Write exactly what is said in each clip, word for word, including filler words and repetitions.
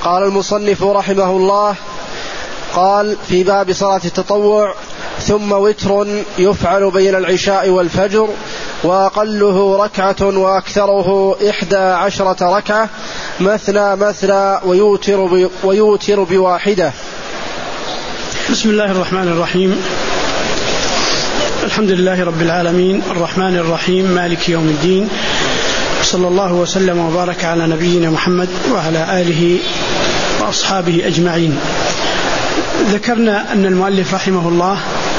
قال المصنف رحمه الله: قال في باب صلاة التطوع: ثم وتر يفعل بين العشاء والفجر، وأقله ركعة وأكثره إحدى عشرة ركعة، مثنى مثنى ويوتر, ويوتر بواحدة. بسم الله الرحمن الرحيم. الحمد لله رب العالمين، الرحمن الرحيم، مالك يوم الدين، صلى الله وسلم وبارك على نبينا محمد وعلى آله وأصحابه أجمعين. ذكرنا أن المؤلف رحمه الله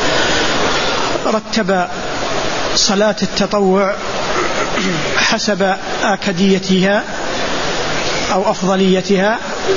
رتب صلاة التطوع حسب آكديتها أو أفضليتها،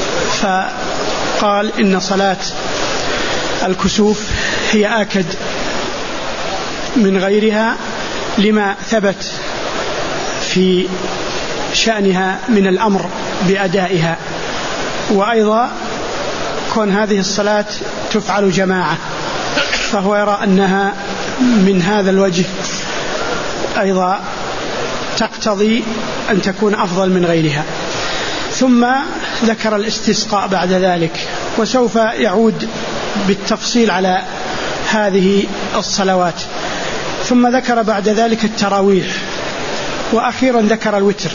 فقال إن صلاة الكسوف هي آكد من غيرها لما ثبت في شأنها من الأمر بأدائها، وأيضا كون هذه الصلاة تفعل جماعة، فهو يرى أنها من هذا الوجه أيضا تقتضي أن تكون أفضل من غيرها. ثم ذكر الاستسقاء بعد ذلك، وسوف يعود بالتفصيل على هذه الصلوات. ثم ذكر بعد ذلك التراويح، وأخيرا ذكر الوتر.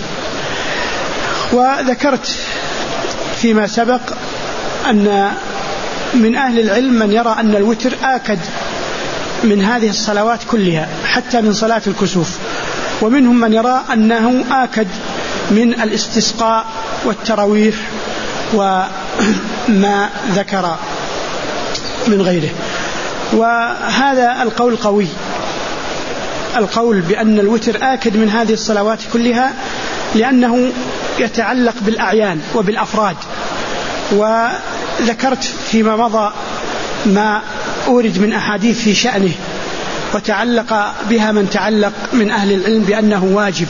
وذكرت فيما سبق أن من أهل العلم من يرى أن الوتر آكد من هذه الصلوات كلها حتى من صلاة الكسوف، ومنهم من يرى أنه آكد من الاستسقاء والتراويح وما ذكر من غيره. وهذا القول قوي، القول بأن الوتر آكد من هذه الصلوات كلها، لأنه يتعلق بالأعيان وبالأفراد. وذكرت فيما مضى ما أورد من أحاديث في شأنه، وتعلق بها من تعلق من أهل العلم بأنه واجب،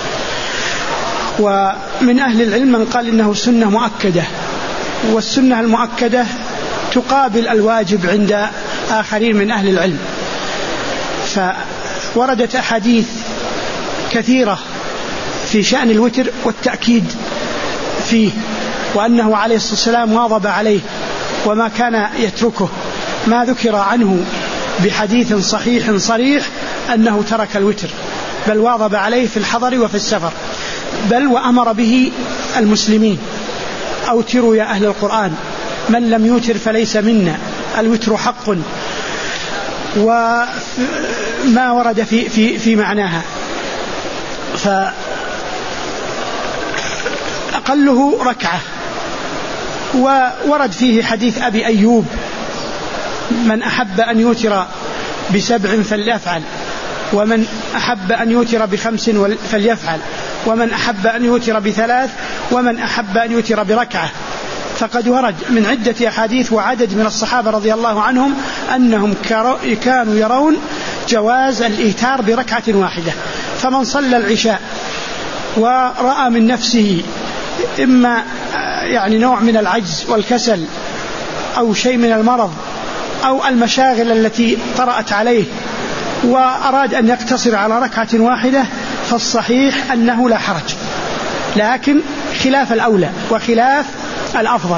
ومن أهل العلم من قال إنه سنة مؤكدة، والسنة المؤكدة تقابل الواجب عند آخرين من أهل العلم. فوردت أحاديث كثيرة في شأن الوتر والتأكيد فيه، وأنه عليه الصلاة والسلام واظب عليه وما كان يتركه. ما ذكر عنه بحديث صحيح صريح أنه ترك الوتر، بل واظب عليه في الحضر وفي السفر، بل وأمر به المسلمين: أوتروا يا أهل القرآن، من لم يوتر فليس منا، الوتر حق. وما ورد في, في, في معناها، فأقله ركعة. وورد فيه حديث أبي أيوب: من أحب أن يوتر بسبع فليفعل، ومن أحب أن يوتر بخمس فليفعل، ومن أحب أن يوتر بثلاث، ومن أحب أن يوتر بركعة. فقد ورد من عدة أحاديث وعدد من الصحابة رضي الله عنهم أنهم كانوا يرون جواز الإيتار بركعة واحدة. فمن صلى العشاء ورأى من نفسه إما يعني نوع من العجز والكسل أو شيء من المرض أو المشاغل التي طرأت عليه، وأراد أن يقتصر على ركعة واحدة، فالصحيح أنه لا حرج، لكن خلاف الأولى وخلاف الأفضل.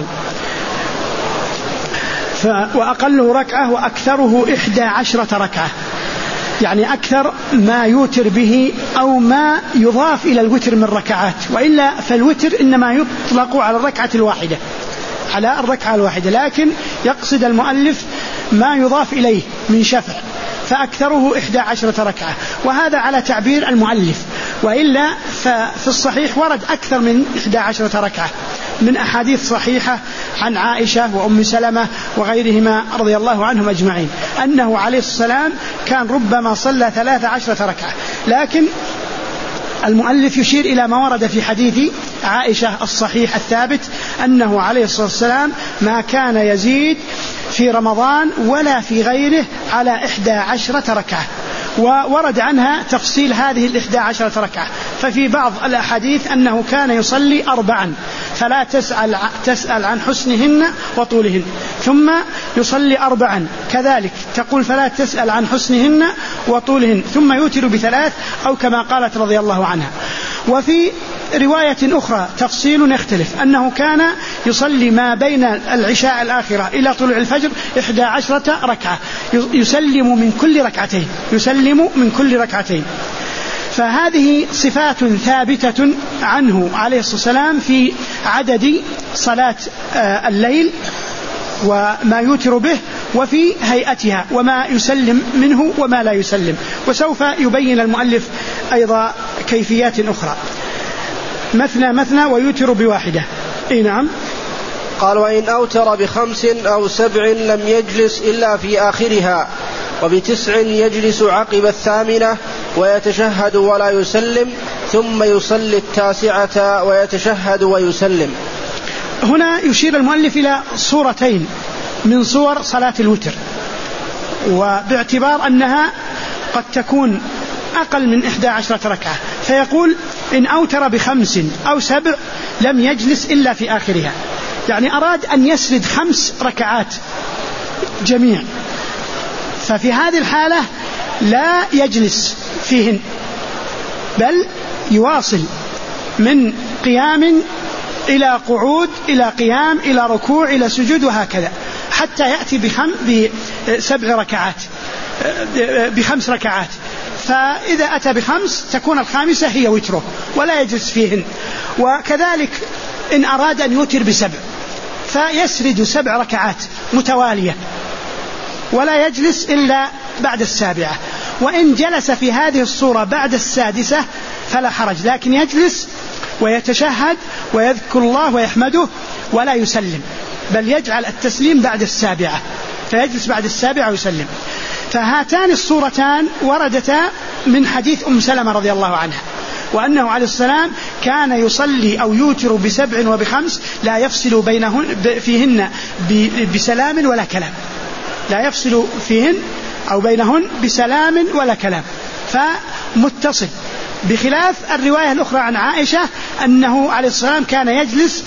وأقله ركعة وأكثره إحدى عشرة ركعة، يعني أكثر ما يوتر به أو ما يضاف إلى الوتر من ركعات، وإلا فالوتر إنما يطلق على الركعة الواحدة، على الركعة الواحدة، لكن يقصد المؤلف ما يضاف إليه من شفع، فأكثره إحدى عشرة ركعة، وهذا على تعبير المؤلف. وإلا ففي الصحيح ورد أكثر من إحدى عشرة ركعة من أحاديث صحيحة عن عائشة وأم سلمة وغيرهما رضي الله عنهم أجمعين أنه عليه السلام كان ربما صلى ثلاث عشرة ركعة. لكن المؤلف يشير إلى ما ورد في حديث عائشة الصحيح الثابت أنه عليه الصلاة والسلام ما كان يزيد في رمضان ولا في غيره على إحدى عشرة ركعة. وورد عنها تفصيل هذه الإحدى عشرة ركعة، ففي بعض الأحاديث أنه كان يصلي أربعا فلا تسأل, تسأل عن حسنهن وطولهن، ثم يصلي أربعا كذلك تقول فلا تسأل عن حسنهن وطولهن، ثم يوتر بثلاث أو كما قالت رضي الله عنها. وفي رواية أخرى تفصيل يختلف أنه كان يصلي ما بين العشاء الآخرة إلى طلوع الفجر إحدى عشرة ركعة يسلم من كل ركعتين يسلم من كل ركعتين. فهذه صفات ثابتة عنه عليه الصلاة والسلام في عدد صلاة الليل وما يوتر به وفي هيئتها وما يسلم منه وما لا يسلم. وسوف يبين المؤلف أيضا كيفيات أخرى. مثنى مثنى ويوتر بواحدة. إيه نعم. قال وإن أوتر بخمس أو سبع لم يجلس إلا في آخرها وبتسع يجلس عقب الثامنة ويتشهد ولا يسلم ثم يصلي التاسعة ويتشهد ويسلم. هنا يشير المؤلف إلى صورتين من صور صلاة الوتر، وباعتبار أنها قد تكون أقل من إحدى عشرة ركعة، فيقول إن أوتر بخمس أو سبع لم يجلس إلا في آخرها، يعني أراد أن يسرد خمس ركعات جميع، ففي هذه الحالة لا يجلس فيهن بل يواصل من قيام إلى قعود إلى قيام إلى ركوع إلى سجود وهكذا حتى يأتي بخم بسبع ركعات بخمس ركعات. فإذا أتى بخمس تكون الخامسة هي وتره ولا يجلس فيهن. وكذلك إن أراد أن يوتر بسبع فيسرد سبع ركعات متوالية ولا يجلس إلا بعد السابعة. وإن جلس في هذه الصورة بعد السادسة فلا حرج، لكن يجلس ويتشهد ويذكر الله ويحمده ولا يسلم، بل يجعل التسليم بعد السابعة، فيجلس بعد السابعة ويسلم. فهاتان الصورتان وردتا من حديث أم سلمة رضي الله عنها، وأنه عليه السلام كان يصلي أو يوتر بسبع وبخمس لا يفصل بينهن فيهن بسلام ولا كلام، لا يفصل فيهن أو بينهن بسلام ولا كلام، فمتصل. بخلاف الرواية الأخرى عن عائشة أنه عليه السلام كان يجلس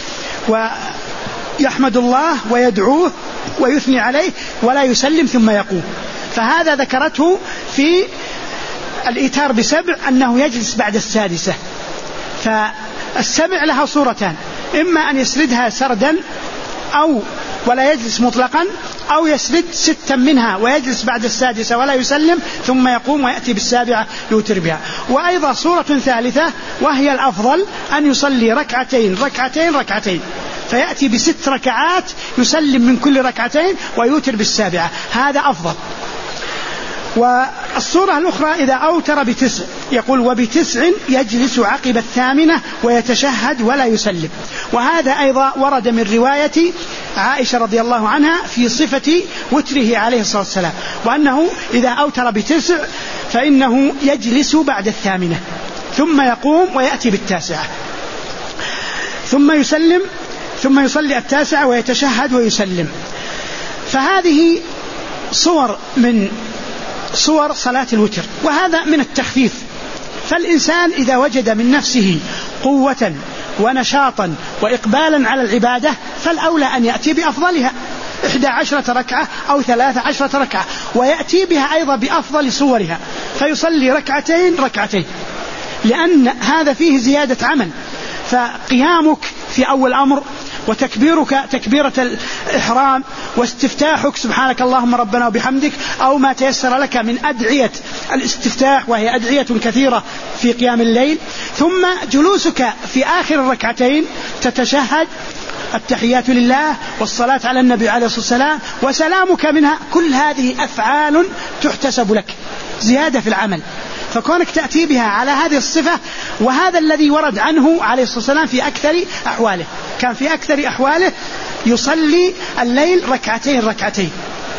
ويحمد الله ويدعوه ويثني عليه ولا يسلم ثم يقوم. فهذا ذكرته في الإيتار بسبع أنه يجلس بعد السادسة. فالسبع لها صورتان، إما أن يسردها سردا أو ولا يجلس مطلقا، أو يسرد ستا منها ويجلس بعد السادسة ولا يسلم ثم يقوم ويأتي بالسابعة يوتر بها. وأيضا صورة ثالثة وهي الأفضل أن يصلي ركعتين ركعتين ركعتين فيأتي بست ركعات يسلم من كل ركعتين ويوتر بالسابعة، هذا أفضل. والصورة الأخرى إذا أوتر بتسع يقول وبتسع يجلس عقب الثامنة ويتشهد ولا يسلم. وهذا أيضا ورد من رواية عائشة رضي الله عنها في صفة وتره عليه الصلاة والسلام، وأنه إذا أوتر بتسع فإنه يجلس بعد الثامنة ثم يقوم ويأتي بالتاسعة ثم يسلم ثم يصلي التاسعة ويتشهد ويسلم. فهذه صور من صور صلاة الوتر، وهذا من التخفيف. فالإنسان إذا وجد من نفسه قوة ونشاطا وإقبالا على العبادة فالأولى أن يأتي بأفضلها إحدى عشرة ركعة أو ثلاث عشرة ركعة، ويأتي بها أيضا بأفضل صورها فيصلي ركعتين ركعتين، لأن هذا فيه زيادة عمل. فقيامك في أول أمر وتكبيرك تكبيرة الإحرام واستفتاحك سبحانك اللهم ربنا وبحمدك أو ما تيسر لك من أدعية الاستفتاح وهي أدعية كثيرة في قيام الليل، ثم جلوسك في آخر الركعتين تتشهد التحيات لله والصلاة على النبي عليه الصلاة والسلام وسلامك منها، كل هذه أفعال تحتسب لك زيادة في العمل. فكونك تأتي بها على هذه الصفة، وهذا الذي ورد عنه عليه الصلاة والسلام في أكثر أحواله، كان في أكثر أحواله يصلي الليل ركعتين ركعتين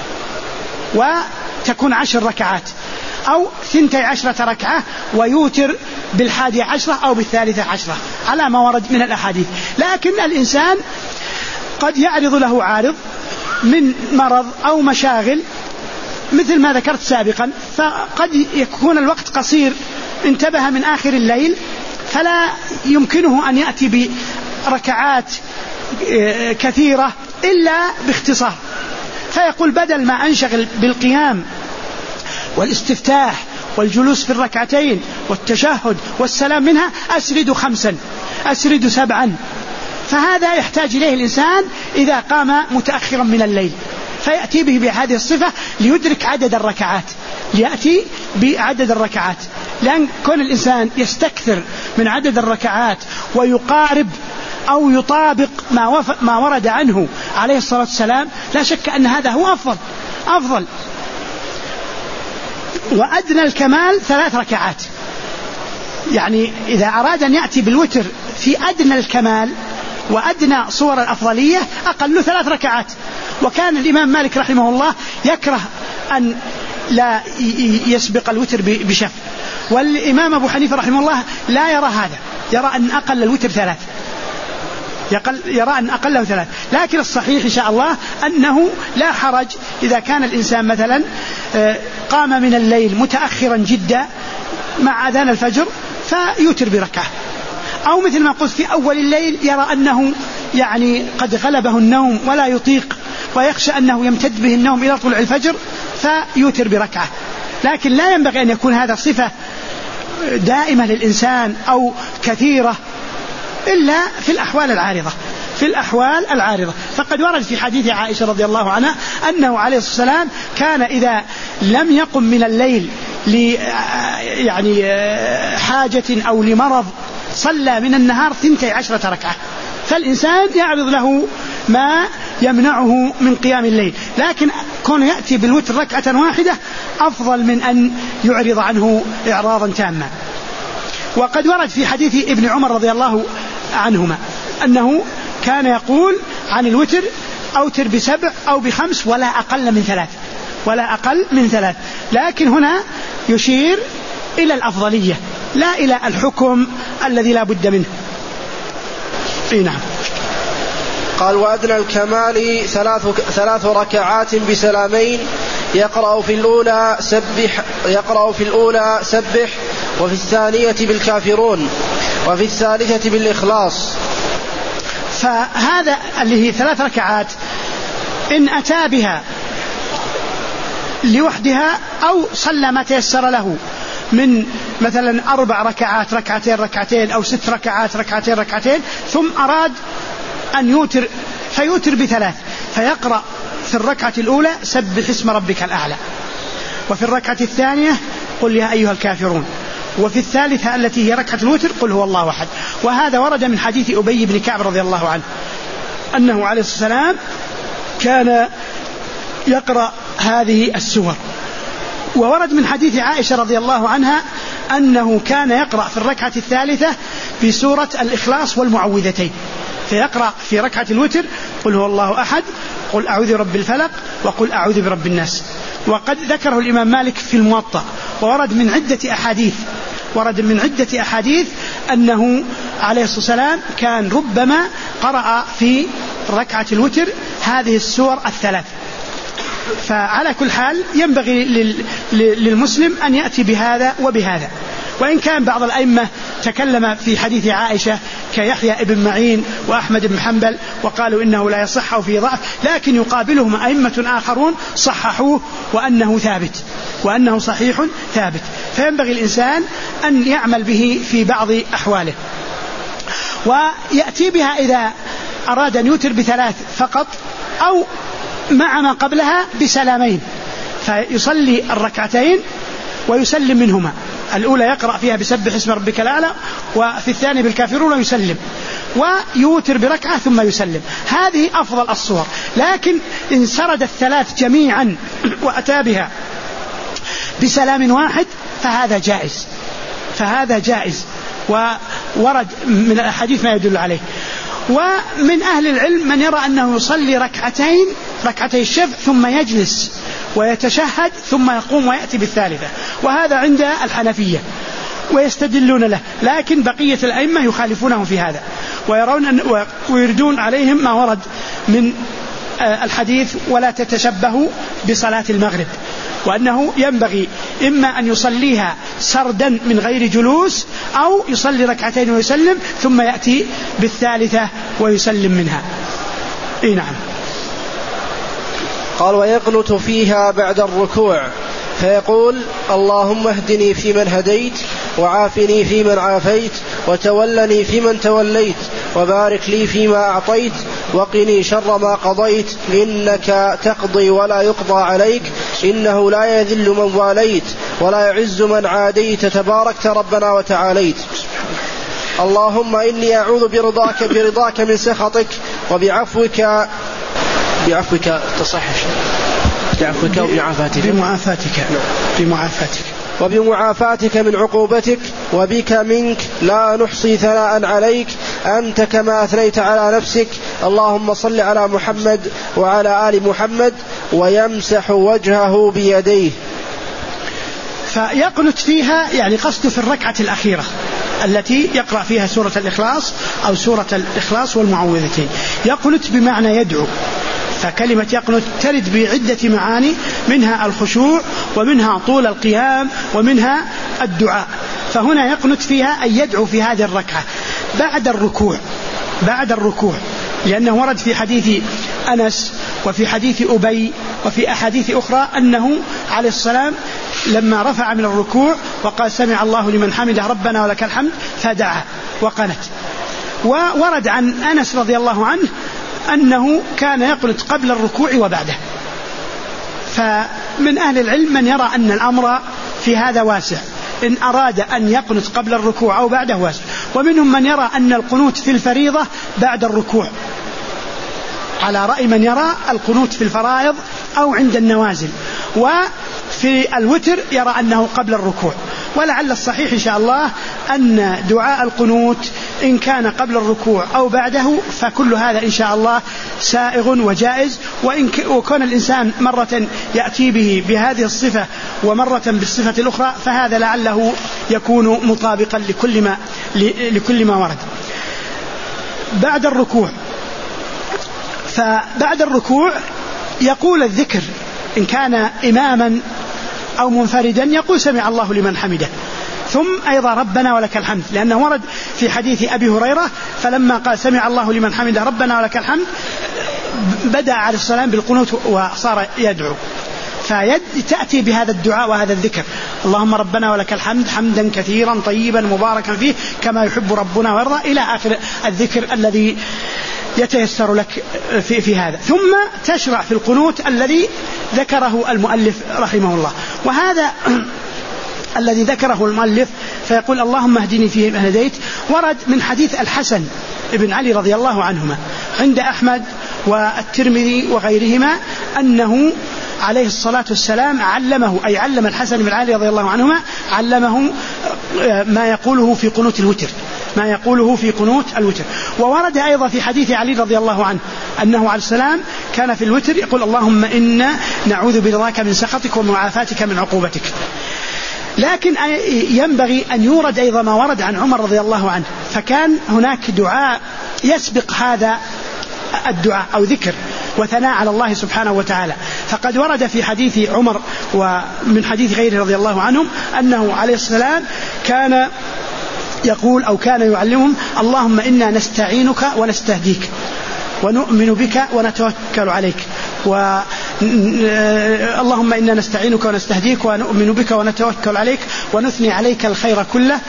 وتكون عشر ركعات أو ثنتي عشرة ركعة ويوتر بالحادي عشرة أو بالثالثة عشرة على ما ورد من الأحاديث. لكن الإنسان قد يعرض له عارض من مرض أو مشاغل مثل ما ذكرت سابقا، فقد يكون الوقت قصير، انتبه من آخر الليل فلا يمكنه أن يأتي بركعات كثيرة إلا باختصار، فيقول بدل ما أنشغل بالقيام والاستفتاح والجلوس في الركعتين والتشهد والسلام منها أسرد خمسا، أسرد سبعا، فهذا يحتاج إليه الإنسان إذا قام متأخرا من الليل، فيأتي به بهذه الصفة ليدرك عدد الركعات، ليأتي بعدد الركعات. لأن كون الإنسان يستكثر من عدد الركعات ويقارب أو يطابق ما, ما ورد عنه عليه الصلاة والسلام، لا شك أن هذا هو أفضل أفضل وأدنى الكمال ثلاث ركعات. يعني إذا أراد أن يأتي بالوتر في أدنى الكمال وأدنى صور الأفضلية أقل ثلاث ركعات. وكان الإمام مالك رحمه الله يكره أن لا يسبق الوتر بشفع، والإمام أبو حنيفة رحمه الله لا يرى هذا، يرى أن أقل الوتر ثلاث، يرى أن أقله ثلاث. لكن الصحيح إن شاء الله أنه لا حرج إذا كان الإنسان مثلا قام من الليل متأخرا جدا مع أذان الفجر فيوتر بركعة، أو مثل ما قلت في أول الليل يرى أنه يعني قد غلبه النوم ولا يطيق ويخشى أنه يمتد به النوم إلى طلوع الفجر فيوتر بركعة. لكن لا ينبغي أن يكون هذا صفة دائمة للإنسان أو كثيرة إلا في الأحوال العارضة في الأحوال العارضة فقد ورد في حديث عائشة رضي الله عنها أنه عليه الصلاة والسلام كان إذا لم يقم من الليل ل يعني حاجة أو لمرض صلى من النهار ثنتي عشرة ركعة، فالإنسان يعرض له ما يمنعه من قيام الليل. لكن كون يأتي بالوتر ركعة واحدة أفضل من أن يعرض عنه إعراضا تاما. وقد ورد في حديث ابن عمر رضي الله عنهما أنه كان يقول عن الوتر أوتر بسبع أو بخمس ولا أقل من ثلاث ولا أقل من ثلاث لكن هنا يشير إلى الأفضلية لا إلى الحكم الذي لا بد منه. إيه نعم. قال وأدنى الكمال ثلاث, ثلاث ركعات بسلامين، يقرأ في الأولى سبح يقرأ في الأولى سبح وفي الثانية بالكافرون وفي الثالثة بالإخلاص. فهذا اللي هي ثلاث ركعات إن أتى بها لوحدها أو صلى ما تيسر له من مثلا أربع ركعات ركعتين ركعتين أو ست ركعات ركعتين ركعتين ثم أراد أن يوتر فيوتر بثلاث، فيقرأ في الركعة الأولى سبح اسم ربك الأعلى، وفي الركعة الثانية قل يا أيها الكافرون، وفي الثالثة التي هي ركعة الوتر قل هو الله أحد. وهذا ورد من حديث أبي بن كعب رضي الله عنه أنه عليه الصلاة والسلام كان يقرأ هذه السور. وورد من حديث عائشة رضي الله عنها أنه كان يقرأ في الركعة الثالثة بسورة الإخلاص والمعوذتين، فيقرأ في ركعة الوتر قل هو الله أحد، قل أعوذ برب الفلق، وقل أعوذ برب الناس. وقد ذكره الإمام مالك في الموطأ، وورد من عدة أحاديث ورد من عدة أحاديث أنه عليه الصلاة والسلام كان ربما قرأ في ركعة الوتر هذه السور الثلاث. فعلى كل حال ينبغي للمسلم أن يأتي بهذا وبهذا. وإن كان بعض الأئمة تكلم في حديث عائشة كيحيى ابن معين وأحمد بن حنبل وقالوا إنه لا يصح وفيه ضعف، لكن يقابلهم أئمة آخرون صححوه وأنه ثابت وأنه صحيح ثابت، فينبغي الإنسان أن يعمل به في بعض أحواله. ويأتي بها إذا أراد أن يوتر بثلاث فقط أو مع ما قبلها بسلامين، فيصلي الركعتين ويسلم منهما. الأولى يقرأ فيها بسبح اسم ربك الأعلى، وفي الثاني بالكافرون ويسلم، ويوتر بركعة ثم يسلم. هذه أفضل الصور. لكن إن سرد الثلاث جميعا وأتى بها بسلام واحد فهذا جائز فهذا جائز وورد من الأحاديث ما يدل عليه. ومن أهل العلم من يرى أنه يصلي ركعتين ركعتي الشفع ثم يجلس ويتشهد ثم يقوم ويأتي بالثالثة، وهذا عند الحنفية ويستدلون له، لكن بقية الأئمة يخالفونهم في هذا ويرون أن ويردون عليهم ما ورد من الحديث ولا تتشبهوا بصلاة المغرب، وأنه ينبغي إما أن يصليها سردا من غير جلوس أو يصلي ركعتين ويسلم ثم يأتي بالثالثة ويسلم منها. إيه نعم. قال ويقنت فيها بعد الركوع فيقول اللهم اهدني فيمن هديت وعافني فيمن عافيت وتولني فيمن توليت وبارك لي فيما أعطيت وقني شر ما قضيت إنك تقضي ولا يقضى عليك إنه لا يذل من واليت ولا يعز من عاديت تباركت ربنا وتعاليت. اللهم إني أعوذ برضاك برضاك من سخطك وبعفوك بعفوك تصحح بعفوك وبمعافاتك بمعافاتك بمعافاتك وبمعافاتك من عقوبتك وبك منك لا نحصي ثناء عليك أنت كما أثنيت على نفسك. اللهم صل على محمد وعلى آل محمد ويمسح وجهه بيديه. فيقنت فيها يعني قصد في الركعة الأخيرة التي يقرأ فيها سورة الإخلاص أو سورة الإخلاص والمعوذتين. يقنت بمعنى يدعو، فكلمة يقنت ترد بعدة معاني، منها الخشوع ومنها طول القيام ومنها الدعاء. فهنا يقنت فيها أن يدعو في هذه الركعة بعد الركوع بعد الركوع لأنه ورد في حديث أنس وفي حديث أبي وفي أحاديث أخرى أنه عليه السلام لما رفع من الركوع وقال سمع الله لمن حمده ربنا ولك الحمد فدعا وقنت. وورد عن أنس رضي الله عنه أنه كان يقنت قبل الركوع وبعده. فمن أهل العلم من يرى أن الأمر في هذا واسع، إن أراد أن يقنت قبل الركوع أو بعده واسع. ومنهم من يرى أن القنوت في الفريضة بعد الركوع، على رأي من يرى القنوت في الفرائض أو عند النوازل. وفي الوتر يرى أنه قبل الركوع. ولعل الصحيح إن شاء الله أن دعاء القنوت إن كان قبل الركوع أو بعده فكل هذا إن شاء الله سائغ وجائز. وإن وكان الإنسان مرة يأتي به بهذه الصفة ومرة بالصفة الأخرى فهذا لعله يكون مطابقا لكل ما, لكل ما ورد. بعد الركوع فبعد الركوع يقول الذكر إن كان إماما أو منفردا يقول سمع الله لمن حمده، ثم أيضا ربنا ولك الحمد، لأنه ورد في حديث أبي هريرة فلما قال سمع الله لمن حمده ربنا ولك الحمد بدأ عليه السلام بالقنوت وصار يدعو. فتأتي بهذا الدعاء وهذا الذكر اللهم ربنا ولك الحمد حمدا كثيرا طيبا مباركا فيه كما يحب ربنا ويرضى إلى آخر الذكر الذي يتيسر لك في, في هذا. ثم تشرع في القنوت الذي ذكره المؤلف رحمه الله. وهذا الذي ذكره المؤلف فيقول اللهم اهدني فيه من هديت ورد من حديث الحسن ابن علي رضي الله عنهما عند أحمد والترمذي وغيرهما أنه عليه الصلاة والسلام علمه أي علم الحسن بن علي رضي الله عنهما علمه ما يقوله في قنوت الوتر ما يقوله في قنوت الوتر. وورد أيضا في حديث علي رضي الله عنه أنه عليه السلام كان في الوتر يقول اللهم إنا نعوذ برضاك من سخطك ومعافاتك من عقوبتك. لكن ينبغي أن يورد أيضا ما ورد عن عمر رضي الله عنه، فكان هناك دعاء يسبق هذا الدعاء أو ذكر وثناء على الله سبحانه وتعالى. فقد ورد في حديث عمر ومن حديث غيره رضي الله عنهم أنه عليه السلام كان يقول أو كان يعلمهم اللهم إنا نستعينك ونستهديك ونؤمن بك ونتوكل عليك و اللهم إنا نستعينك ونستهديك ونؤمن بك ونتوكل عليك ونثني عليك الخير كله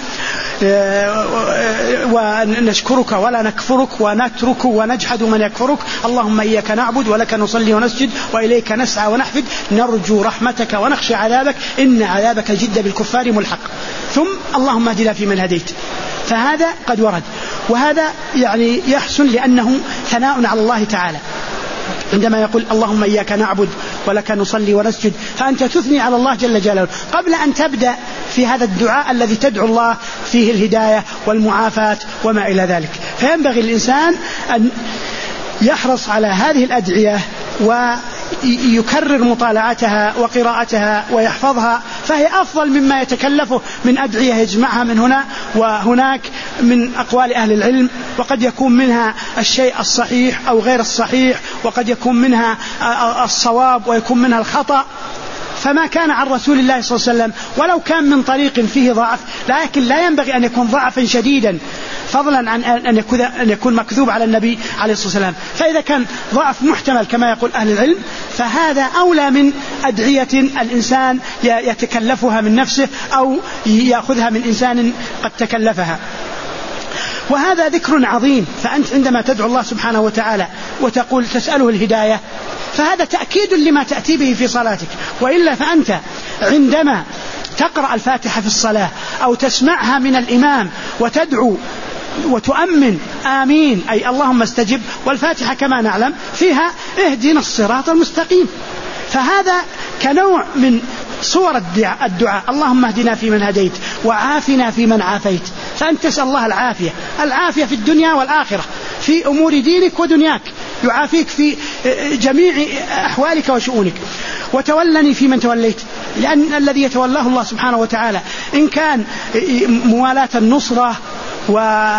ونشكرك ولا نكفرك ونترك ونجحد من يكفرك اللهم إياك نعبد ولك نصلي ونسجد وإليك نسعى ونحفد نرجو رحمتك ونخشى عذابك إن عذابك الجد بالكفار ملحق. ثم اللهم اهدنا فيمن هديت. فهذا قد ورد، وهذا يعني يحسن لأنه ثناء على الله تعالى عندما يقول اللهم إياك نعبد ولك نصلي ونسجد، فأنت تثني على الله جل جلاله قبل أن تبدأ في هذا الدعاء الذي تدعو الله فيه الهداية والمعافاة وما إلى ذلك. فينبغي الإنسان أن يحرص على هذه الأدعية ويكرر مطالعتها وقراءتها ويحفظها، فهي أفضل مما يتكلفه من أدعية يجمعها من هنا وهناك من أقوال أهل العلم، وقد يكون منها الشيء الصحيح أو غير الصحيح، وقد يكون منها الصواب ويكون منها الخطأ. فما كان عن رسول الله صلى الله عليه وسلم ولو كان من طريق فيه ضعف، لكن لا ينبغي أن يكون ضعفا شديدا فضلا عن أن يكون مكذوب على النبي عليه الصلاة والسلام. فإذا كان ضعف محتمل كما يقول أهل العلم فهذا أولى من أدعية الإنسان يتكلفها من نفسه أو يأخذها من إنسان قد تكلفها. وهذا ذكر عظيم. فأنت عندما تدعو الله سبحانه وتعالى وتقول تسأله الهداية فهذا تأكيد لما تأتي به في صلاتك. وإلا فأنت عندما تقرأ الفاتحة في الصلاة أو تسمعها من الإمام وتدعو وتؤمن آمين أي اللهم استجب، والفاتحة كما نعلم فيها اهدنا الصراط المستقيم، فهذا كنوع من صور الدعاء اللهم اهدنا فيمن هديت وعافنا فيمن عافيت. فأنت تسأل الله العافية، العافية في الدنيا والآخرة في أمور دينك ودنياك، يعافيك في جميع أحوالك وشؤونك. وتولني فيمن توليت، لأن الذي يتولاه الله سبحانه وتعالى إن كان موالاة النصرة و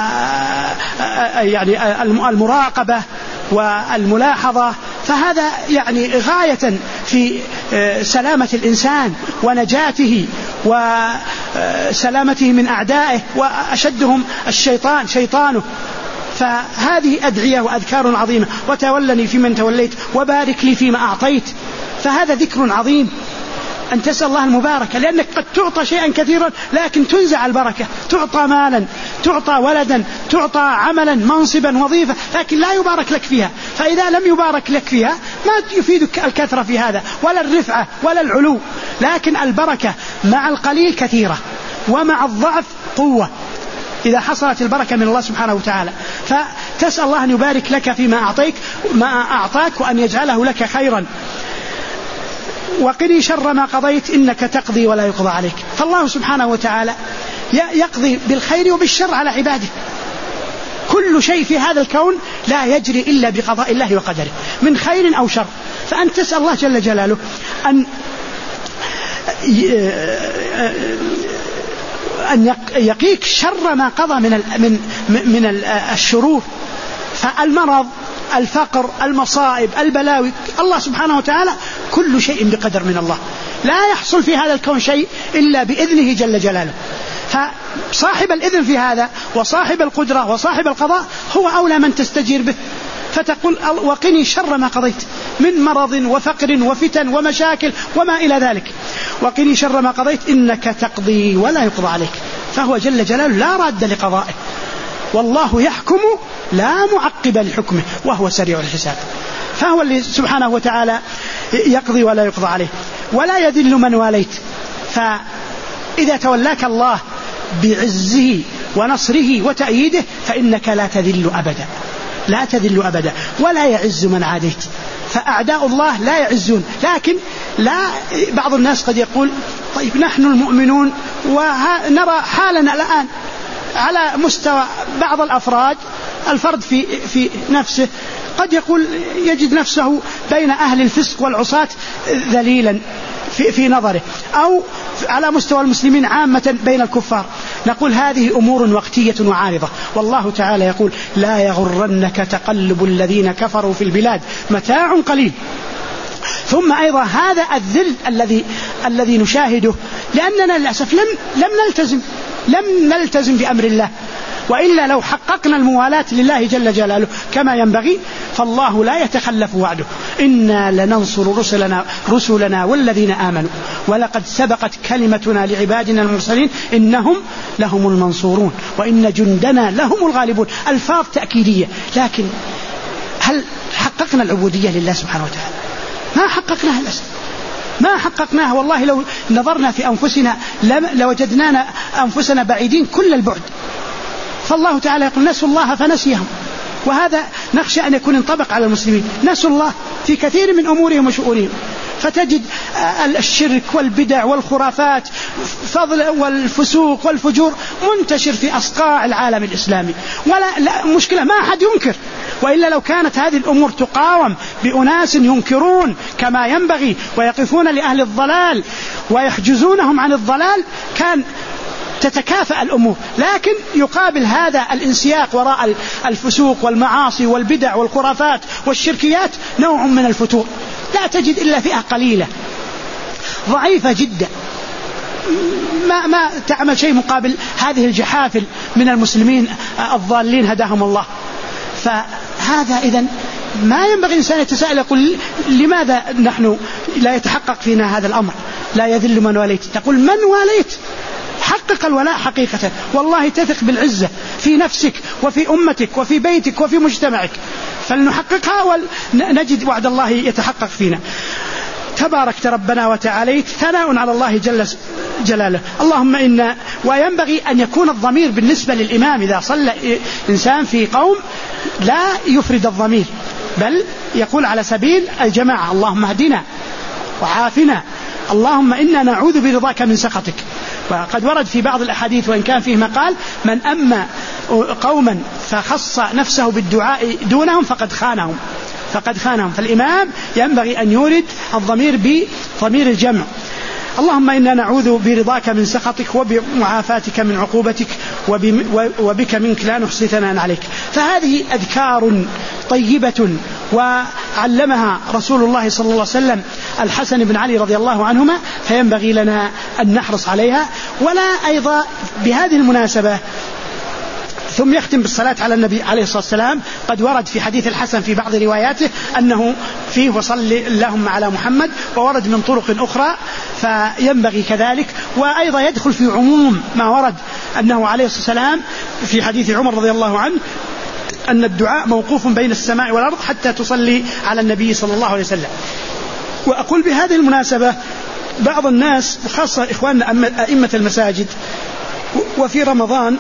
يعني المراقبة والملاحظة فهذا يعني غاية في سلامة الإنسان ونجاته وسلامته من أعدائه، وأشدهم الشيطان شيطانه. فهذه أدعية وأذكار عظيمة. وتولني فيمن توليت وبارك لي فيما أعطيت، فهذا ذكر عظيم أن تسأل الله المباركة، لأنك قد تعطى شيئا كثيرا لكن تنزع البركة، تعطى مالا، تعطى ولدا، تعطى عملا، منصبا، وظيفة، لكن لا يبارك لك فيها. فإذا لم يبارك لك فيها ما يفيدك الكثرة في هذا ولا الرفعة ولا العلو، لكن البركة مع القليل كثيرة ومع الضعف قوة إذا حصلت البركة من الله سبحانه وتعالى. فتسأل الله أن يبارك لك فيما أعطيك ما أعطاك وأن يجعله لك خيرا. وقني شر ما قضيت إنك تقضي ولا يقضى عليك. فالله سبحانه وتعالى يقضي بالخير وبالشر على عباده. كل شيء في هذا الكون لا يجري إلا بقضاء الله وقدره من خير أو شر. فأنت تسأل الله جل جلاله أن أن يقيك شر ما قضى من من من الشرور. فالمرض، الفقر، المصائب، البلاوي، الله سبحانه وتعالى كل شيء بقدر من الله، لا يحصل في هذا الكون شيء إلا بإذنه جل جلاله. فصاحب الإذن في هذا وصاحب القدرة وصاحب القضاء هو أولى من تستجير به. فتقول وقني شر ما قضيت من مرض وفقر وفتن ومشاكل وما إلى ذلك. وقني شر ما قضيت إنك تقضي ولا يقضى عليك. فهو جل جلاله لا راد لقضائه، والله يحكم لا معقب لحكمه وهو سريع الحساب. فهو اللي سبحانه وتعالى يقضي ولا يقضى عليه ولا يذل من واليت. فإذا تولاك الله بعزه ونصره وتأييده فإنك لا تذل أبدا، لا تذل أبدا، ولا يعز من عاديت. فأعداء الله لا يعزون. لكن لا بعض الناس قد يقول طيب نحن المؤمنون ونرى حالنا الآن على مستوى بعض الأفراد، الفرد في في نفسه قد يقول يجد نفسه بين أهل الفسق والعصاة ذليلا في في نظره، أو على مستوى المسلمين عامة بين الكفار. نقول هذه أمور وقتية وعارضة، والله تعالى يقول لا يغرنك تقلب الذين كفروا في البلاد متاع قليل. ثم أيضا هذا الذل الذي الذي نشاهده لأننا للأسف لم لم نلتزم لم نلتزم بأمر الله، وإلا لو حققنا الموالاة لله جل جلاله كما ينبغي فالله لا يتخلف وعده. إنا لننصر رسلنا رسلنا والذين آمنوا ولقد سبقت كلمتنا لعبادنا المرسلين إنهم لهم المنصورون وإن جندنا لهم الغالبون. ألفاظ تأكيدية، لكن هل حققنا العبودية لله سبحانه وتعالى؟ ما حققناها للأسف، ما حققناها. والله لو نظرنا في أنفسنا لوجدنانا أنفسنا بعيدين كل البعد. فالله تعالى يقول نسوا الله فنسيهم، وهذا نخشى أن يكون انطبق على المسلمين. نسوا الله في كثير من أمورهم وشؤونهم، فتجد الشرك والبدع والخرافات فضل والفسوق والفجور منتشر في أصقاع العالم الإسلامي، ولا لا مشكلة ما أحد ينكر. وإلا لو كانت هذه الأمور تقاوم بأناس ينكرون كما ينبغي ويقفون لأهل الضلال ويحجزونهم عن الضلال كان تتكافأ الأمور. لكن يقابل هذا الانسياق وراء الفسوق والمعاصي والبدع والخرافات والشركيات نوع من الفتور. لا تجد إلا فئة قليلة ضعيفة جدا ما, ما تعمل شيء مقابل هذه الجحافل من المسلمين الضالين هداهم الله. فهذا إذن ما ينبغي الإنسان يتساءل يقول لماذا نحن لا يتحقق فينا هذا الأمر؟ لا يذل من واليت، تقول من واليت؟ حقق الولاء حقيقة، والله تثق بالعزة في نفسك وفي أمتك وفي بيتك وفي مجتمعك، فلنحققها ونجد وعد الله يتحقق فينا. تباركت ربنا وتعاليت، ثناء على الله جل جلاله. اللهم إنا، وينبغي أن يكون الضمير بالنسبة للإمام إذا صلى إنسان في قوم لا يفرد الضمير، بل يقول على سبيل الجماعة: اللهم اهدنا وعافنا، اللهم إنا نعوذ برضاك من سخطك. وقد ورد في بعض الأحاديث وإن كان فيه مقال: من أما قوما فخص نفسه بالدعاء دونهم فقد خانهم فقد خانهم فالإمام ينبغي أن يورد الضمير بضمير الجمع. اللهم إنا نعوذ برضاك من سخطك وبمعافاتك من عقوبتك وبك منك لا نحصي ثناء عليك. فهذه أذكار طيبة وعلمها رسول الله صلى الله عليه وسلم الحسن بن علي رضي الله عنهما، فينبغي لنا أن نحرص عليها. ولا أيضا بهذه المناسبة ثم يختم بالصلاة على النبي عليه الصلاة والسلام. قد ورد في حديث الحسن في بعض رواياته أنه فيه وصل اللهم على محمد، وورد من طرق أخرى، فينبغي كذلك. وأيضا يدخل في عموم ما ورد أنه عليه الصلاة والسلام في حديث عمر رضي الله عنه أن الدعاء موقوف بين السماء والأرض حتى تصلي على النبي صلى الله عليه وسلم. وأقول بهذه المناسبة بعض الناس خاصة إخواننا أئمة المساجد وفي رمضان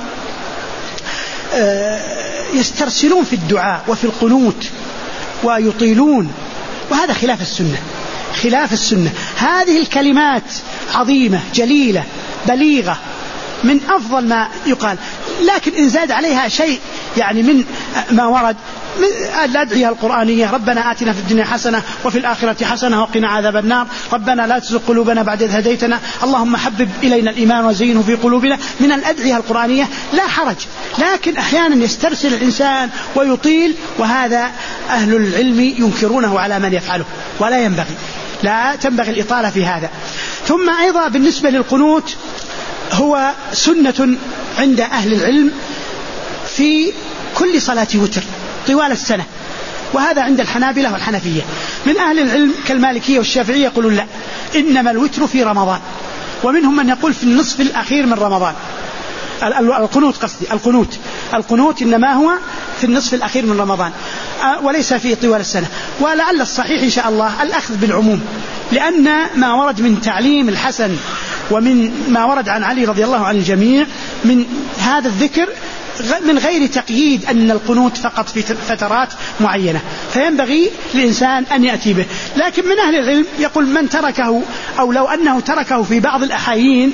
يسترسلون في الدعاء وفي القنوت ويطيلون، وهذا خلاف السنة خلاف السنة. هذه الكلمات عظيمة جليلة بليغة من أفضل ما يقال، لكن إن زاد عليها شيء يعني من ما ورد من الأدعية القرآنية: ربنا آتنا في الدنيا حسنة وفي الآخرة حسنة وقنا عذاب النار، ربنا لا تزغ قلوبنا بعد إذ هديتنا، اللهم حبب إلينا الإيمان وزينه في قلوبنا، من الأدعية القرآنية لا حرج. لكن أحيانا يسترسل الإنسان ويطيل، وهذا أهل العلم ينكرونه على من يفعله، ولا ينبغي، لا تنبغي الإطالة في هذا. ثم أيضا بالنسبة للقنوت هو سنة عند أهل العلم في كل صلاة وتر طوال السنة، وهذا عند الحنابلة والحنفية. من أهل العلم كالمالكية والشافعية يقولون لا، إنما الوتر في رمضان، ومنهم من يقول في النصف الأخير من رمضان. القنوت قصدي القنوت القنوت إنما هو في النصف الأخير من رمضان وليس في طوال السنة. ولعل الصحيح إن شاء الله الأخذ بالعموم، لأن ما ورد من تعليم الحسن ومن ما ورد عن علي رضي الله عن الجميع من هذا الذكر من غير تقييد أن القنوت فقط في فترات معينة، فينبغي الإنسان أن يأتي به. لكن من أهل العلم يقول من تركه أو لو أنه تركه في بعض الأحايين،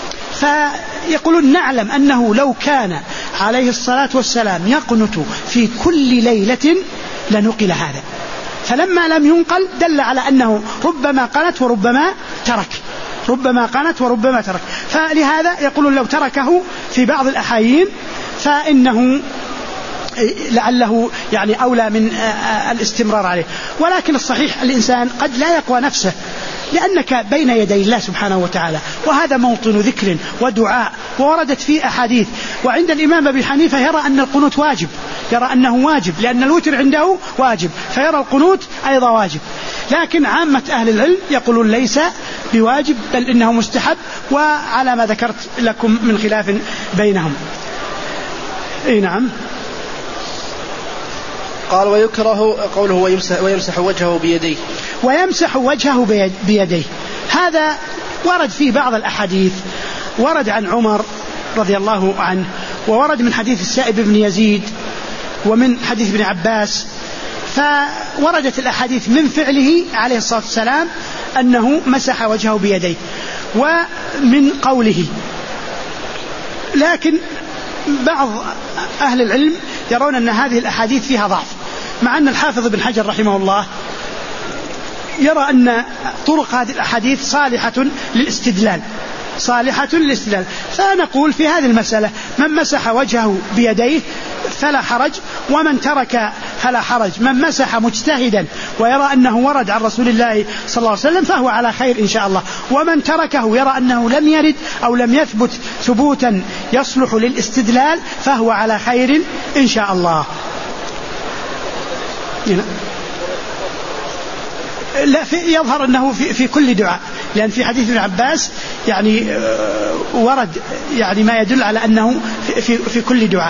فيقولون نعلم أنه لو كان عليه الصلاة والسلام يقنت في كل ليلة لنقل هذا، فلما لم ينقل دل على أنه ربما قنت وربما ترك ربما قنت وربما ترك فلهذا يقولون لو تركه في بعض الأحايين فإنه لعله يعني أولى من الاستمرار عليه. ولكن الصحيح الإنسان قد لا يقوى نفسه، لأنك بين يدي الله سبحانه وتعالى، وهذا موطن ذكر ودعاء ووردت فيه أحاديث. وعند الإمام أبي حنيفة يرى أن القنوت واجب، يرى أنه واجب لأن الوتر عنده واجب، فيرى القنوت أيضا واجب. لكن عامة أهل العلم يقولون ليس بواجب بل إنه مستحب، وعلى ما ذكرت لكم من خلاف بينهم. اي نعم. قال ويكره قوله ويمسح, ويمسح وجهه بيديه ويمسح وجهه بيديه. هذا ورد في بعض الأحاديث، ورد عن عمر رضي الله عنه، وورد من حديث السائب بن يزيد، ومن حديث ابن عباس، فوردت الأحاديث من فعله عليه الصلاة والسلام أنه مسح وجهه بيديه ومن قوله. لكن بعض أهل العلم يرون أن هذه الأحاديث فيها ضعف، مع أن الحافظ بن حجر رحمه الله يرى أن طرق هذه الأحاديث صالحة للاستدلال صالحة للاستدلال فنقول في هذه المسألة من مسح وجهه بيديه فلا حرج، ومن ترك فلا حرج. من مسح مجتهدا ويرى أنه ورد عن رسول الله صلى الله عليه وسلم فهو على خير إن شاء الله. ومن تركه يرى أنه لم يرد أو لم يثبت ثبوتا يصلح للاستدلال فهو على خير إن شاء الله. لا في يظهر أنه في, في كل دعاء، لأن في حديث ابن عباس يعني ورد يعني ما يدل على أنه في, في, في كل دعاء.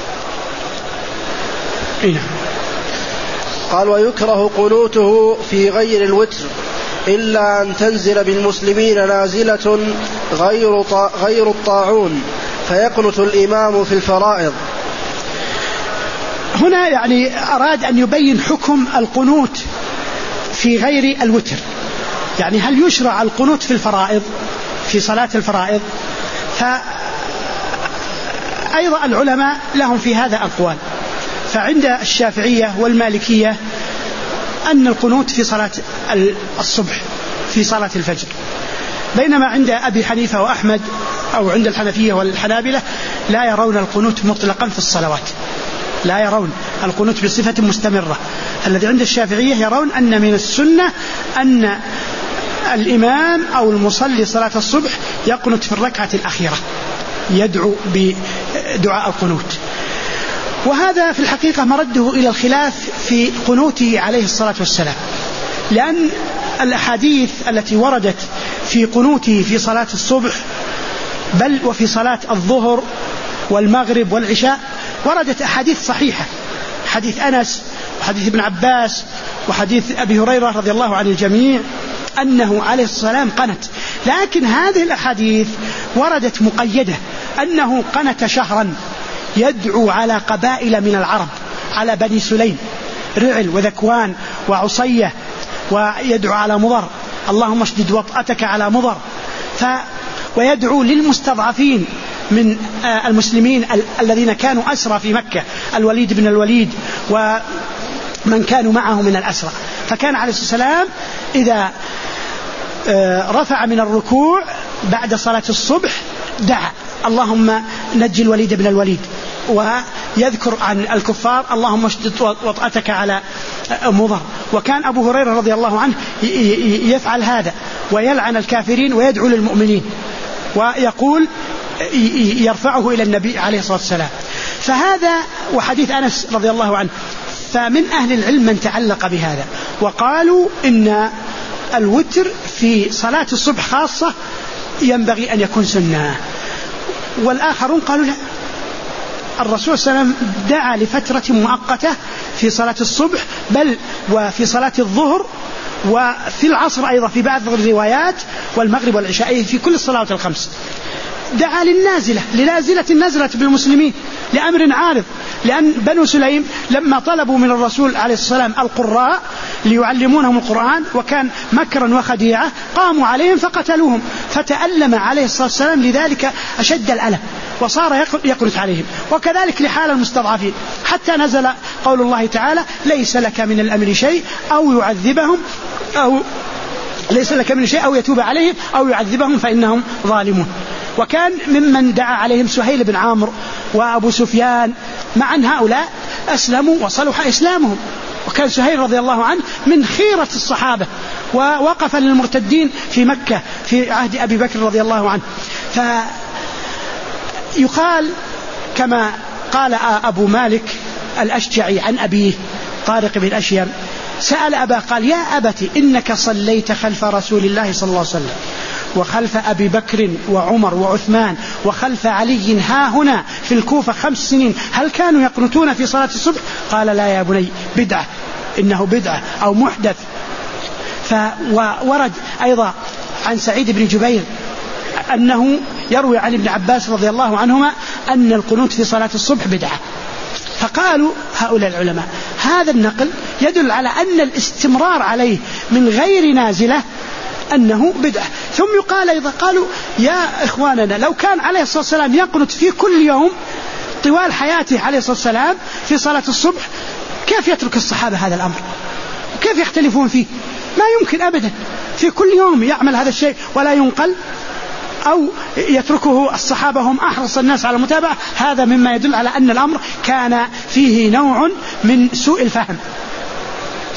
إيه. قال ويكره قنوته في غير الوتر إلا أن تنزل بالمسلمين نازلة غير, غير الطاعون فيقنت الإمام في الفرائض. هنا يعني أراد أن يبين حكم القنوت في غير الوتر، يعني هل يشرع القنوت في الفرائض في صلاة الفرائض؟ فأيضا العلماء لهم في هذا أقوال، فعند الشافعية والمالكية أن القنوت في صلاة الصبح في صلاة الفجر، بينما عند أبي حنيفة وأحمد أو عند الحنفية والحنابلة لا يرون القنوت مطلقا في الصلوات، لا يرون القنوت بصفة مستمرة. الذي عند الشافعية يرون أن من السنة أن الإمام أو المصلي صلاة الصبح يقنت في الركعة الأخيرة، يدعو بدعاء القنوت. وهذا في الحقيقة مرده إلى الخلاف في قنوته عليه الصلاة والسلام، لأن الأحاديث التي وردت في قنوته في صلاة الصبح بل وفي صلاة الظهر والمغرب والعشاء وردت أحاديث صحيحة، حديث أنس وحديث ابن عباس وحديث أبي هريرة رضي الله عن الجميع أنه عليه الصلاة والسلام قنت. لكن هذه الأحاديث وردت مقيدة أنه قنت شهرا يدعو على قبائل من العرب، على بني سليم رعل وذكوان وعصية، ويدعو على مضر اللهم اشدد وطأتك على مضر، ف ويدعو للمستضعفين من المسلمين الذين كانوا أسرى في مكة، الوليد بن الوليد ومن كانوا معه من الأسرى. فكان عليه الصلاة والسلام إذا رفع من الركوع بعد صلاة الصبح دعا اللهم نجي الوليد بن الوليد، ويذكر عن الكفار اللهم اشدد وطأتك على مضر. وكان أبو هريرة رضي الله عنه يفعل هذا ويلعن الكافرين ويدعو للمؤمنين، ويقول يرفعه إلى النبي عليه الصلاة والسلام. فهذا وحديث أنس رضي الله عنه، فمن أهل العلم من تعلق بهذا وقالوا إن الوتر في صلاة الصبح خاصة ينبغي أن يكون سنة، والآخرون قالوا لا، الرسول صلى الله عليه وسلم دعا لفترة مؤقتة في صلاة الصبح بل وفي صلاة الظهر وفي العصر أيضا في بعض الروايات والمغرب والعشاء، في كل الصلوات الخمس دعا للنازلة لنازلة النزلة بالمسلمين لأمر عارض، لأن بنو سليم لما طلبوا من الرسول عليه الصلاة والسلام القراء ليعلمونهم القرآن وكان مكرا وخديعة قاموا عليهم فقتلوهم، فتألم عليه الصلاة والسلام لذلك أشد الألم وصار يقنت عليهم. وكذلك لحال المستضعفين حتى نزل قول الله تعالى ليس لك من الأمر شيء أو يعذبهم أو ليس لك من شيء أو يتوب عليهم أو يعذبهم فإنهم ظالمون. وكان ممن دعا عليهم سهيل بن عمرو وأبو سفيان، مع أن هؤلاء أسلموا وصلح إسلامهم، وكان سهيل رضي الله عنه من خيرة الصحابة ووقف للمرتدين في مكة في عهد أبي بكر رضي الله عنه. فيقال كما قال أبو مالك الأشجعي عن أبيه طارق بن أشيم سأل أبا قال يا أبت إنك صليت خلف رسول الله صلى الله عليه وسلم وخلف أبي بكر وعمر وعثمان وخلف علي ها هنا في الكوفة خمس سنين، هل كانوا يقنتون في صلاة الصبح؟ قال لا يا بني بدعة، إنه بدعة أو محدث. فورد أيضا عن سعيد بن جبير أنه يروي عن ابن عباس رضي الله عنهما أن القنوت في صلاة الصبح بدعة. فقالوا هؤلاء العلماء هذا النقل يدل على أن الاستمرار عليه من غير نازلة أنه بدعة. ثم يقال أيضا قالوا يا إخواننا لو كان عليه الصلاة والسلام يقنت في كل يوم طوال حياته عليه الصلاة والسلام في صلاة الصبح كيف يترك الصحابة هذا الأمر؟ كيف يختلفون فيه؟ ما يمكن أبدا، في كل يوم يعمل هذا الشيء ولا ينقل أو يتركه الصحابة هم أحرص الناس على المتابعة. هذا مما يدل على أن الأمر كان فيه نوع من سوء الفهم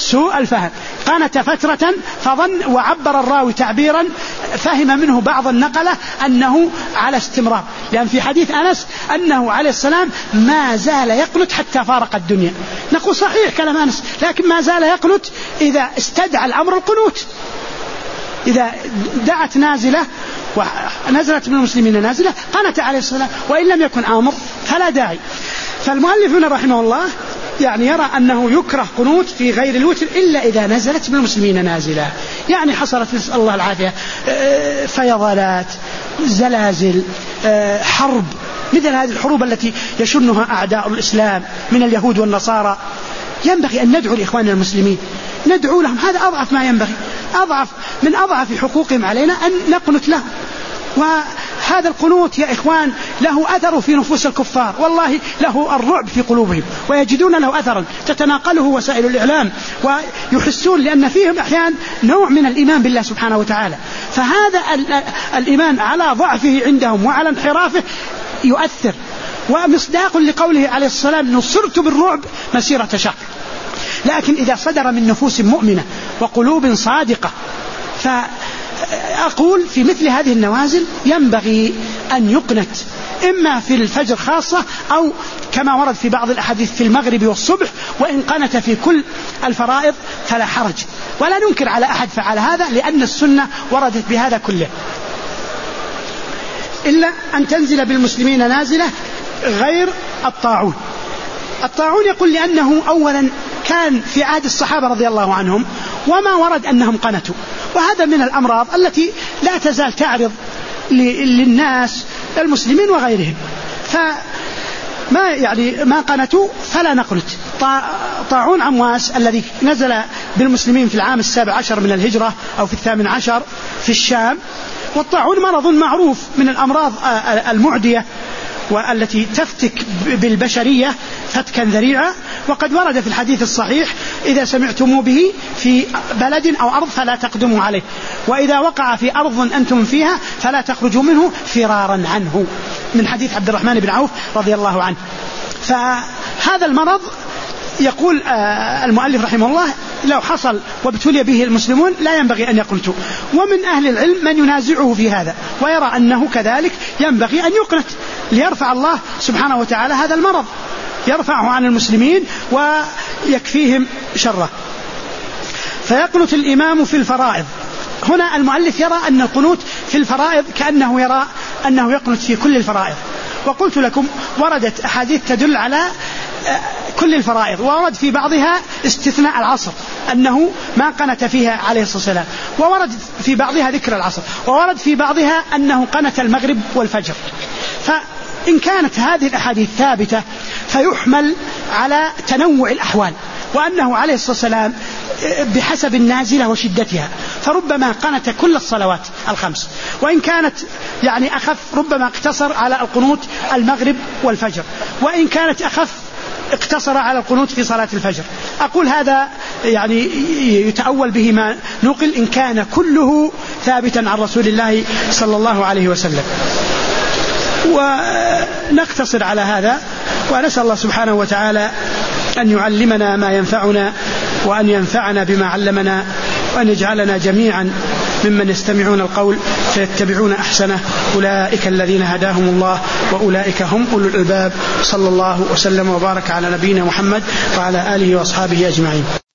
سوء الفهم. قنت فترة فظن، وعبر الراوي تعبيرا فهم منه بعض النقلة أنه على استمرار، لأن في حديث أنس أنه عليه السلام ما زال يقنت حتى فارق الدنيا. نقول صحيح كلام أنس، لكن ما زال يقنت إذا استدعى الأمر القنوت، إذا دعت نازلة ونزلت من المسلمين نازلة قنت عليه السلام، وإن لم يكن آمر فلا داعي. فالمؤلف هنا رحمه الله يعني يرى أنه يكره قنوت في غير الوتر إلا إذا نزلت من المسلمين نازلة، يعني حصلت نسأل الله العافية فيضانات، زلازل، حرب، مثل هذه الحروب التي يشنها أعداء الإسلام من اليهود والنصارى. ينبغي أن ندعو لإخواننا المسلمين، ندعو لهم، هذا أضعف ما ينبغي، أضعف من أضعف حقوقهم علينا أن نقنت لهم. وهذا القنوت يا إخوان له أثر في نفوس الكفار، والله له الرعب في قلوبهم، ويجدون له أثرا تتناقله وسائل الإعلام، ويحسون لأن فيهم أحيان نوع من الإيمان بالله سبحانه وتعالى. فهذا الإيمان على ضعفه عندهم وعلى انحرافه يؤثر، ومصداق لقوله عليه السلام نصرت بالرعب مسيرة شهر. لكن إذا صدر من نفوس مؤمنة وقلوب صادقة، فأقول في مثل هذه النوازل ينبغي أن يقنت، إما في الفجر خاصة أو كما ورد في بعض الأحاديث في المغرب والصبح، وإن قنت في كل الفرائض فلا حرج، ولا ننكر على أحد فعل هذا، لأن السنة وردت بهذا كله، إلا أن تنزل بالمسلمين نازلة غير الطاعون. الطاعون يقول لأنه أولا كان في عهد الصحابة رضي الله عنهم، وما ورد أنهم قنتوا، وهذا من الأمراض التي لا تزال تعرض للناس المسلمين وغيرهم، فما يعني ما قنتوا فلا نقنت. طاعون عمواس الذي نزل بالمسلمين في العام السابع عشر من الهجرة أو في الثامن عشر في الشام، والطاعون مرض معروف من الأمراض المعدية والتي تفتك بالبشرية فتكا ذريعا، وقد ورد في الحديث الصحيح إذا سمعتم به في بلد أو أرض فلا تقدموا عليه، وإذا وقع في أرض أنتم فيها فلا تخرجوا منه فرارا عنه، من حديث عبد الرحمن بن عوف رضي الله عنه. فهذا المرض يقول المؤلف رحمه الله لو حصل وابتلي به المسلمون لا ينبغي أن يقنتوا، ومن أهل العلم من ينازعه في هذا ويرى أنه كذلك ينبغي أن يقنت، ليرفع الله سبحانه وتعالى هذا المرض، يرفعه عن المسلمين ويكفيهم شره. فيقنت الإمام في الفرائض. هنا المؤلف يرى أن القنوت في الفرائض كأنه يرى أنه يقنت في كل الفرائض، وقلت لكم وردت أحاديث تدل على كل الفرائض، وورد في بعضها استثناء العصر أنه ما قنت فيها عليه الصلاة والسلام، وورد في بعضها ذكر العصر، وورد في بعضها أنه قنت المغرب والفجر. فإن كانت هذه الأحاديث ثابتة فيحمل على تنوع الأحوال، وأنه عليه الصلاة والسلام بحسب النازلة وشدتها، فربما قنت كل الصلوات الخمس، وإن كانت يعني أخف ربما اقتصر على القنوت المغرب والفجر، وإن كانت أخف اقتصر على القنوت في صلاة الفجر. أقول هذا يعني يتأول به ما نقل إن كان كله ثابتا عن رسول الله صلى الله عليه وسلم. ونقتصر على هذا، ونسأل الله سبحانه وتعالى أن يعلمنا ما ينفعنا، وأن ينفعنا بما علمنا، وأن يجعلنا جميعا ممن يستمعون القول فيتبعون أحسنه، أولئك الذين هداهم الله وأولئك هم أولو الألباب. صلى الله وسلم وبارك على نبينا محمد وعلى آله وأصحابه أجمعين.